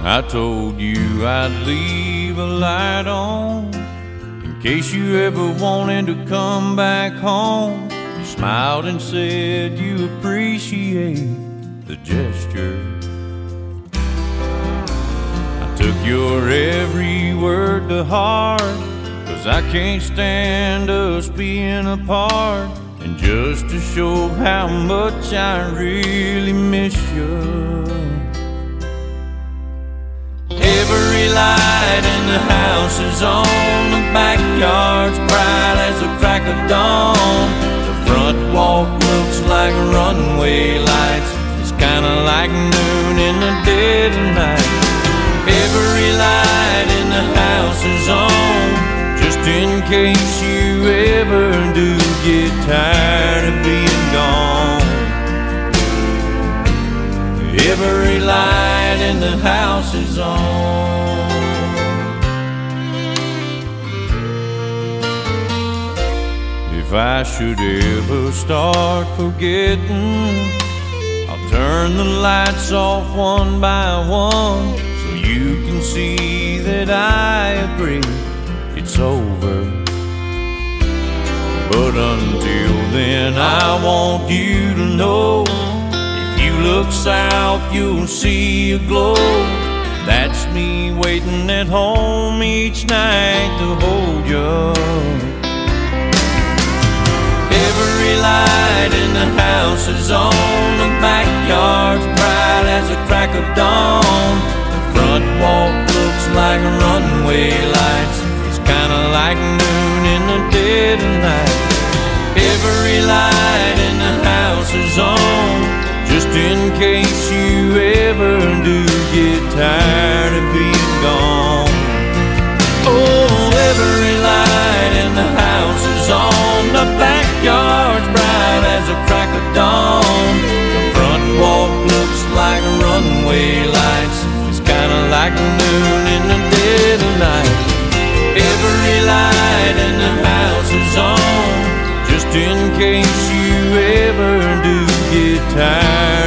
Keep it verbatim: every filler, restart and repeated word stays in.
I told you I'd leave a light on in case you ever wanted to come back home. You smiled and said you appreciate the gesture. I took your every word to heart, 'cause I can't stand us being apart. And just to show how much I really miss you, every light in the house is on, the backyard's bright as the crack of dawn. The front walk looks like runway lights, it's kinda like noon in the dead of night. Every light in the house is on, just in case you ever do get tired of being gone. Every light in the house is on. If I should ever start forgetting, I'll turn the lights off one by one, so you can see that I agree it's over. But until then I want you to know, if you look south you'll see a glow. That's me waiting at home each night to hold you. Every light in the house is on, the backyard's bright as a crack of dawn. The front walk looks like runway lights, it's kinda like noon in the dead of night. Every light in the house is on, just in case you ever do get tired of being gone. Oh, every light in the house is on, the backyard's bright as a crack of dawn. The front walk looks like runway lights, it's kinda like noon in the dead of night. Every light in the house is on, just in case you ever do get tired